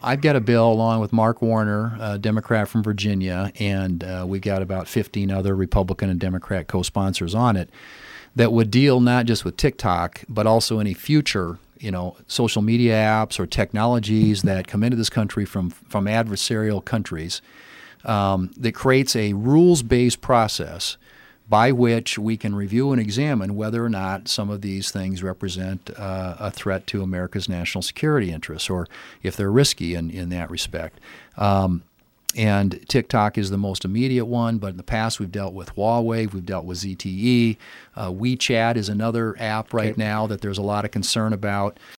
I've got a bill along with Mark Warner, a Democrat from Virginia, and we've got about 15 other Republican and Democrat co-sponsors on it that would deal not just with TikTok, but also any future, social media apps or technologies that come into this country from adversarial countries, that creates a rules-based process by which we can review and examine whether or not some of these things represent a threat to America's national security interests, or if they're risky in that respect. And TikTok is the most immediate one, but in the past we've dealt with Huawei, we've dealt with ZTE. WeChat is another app right now that there's a lot of concern about.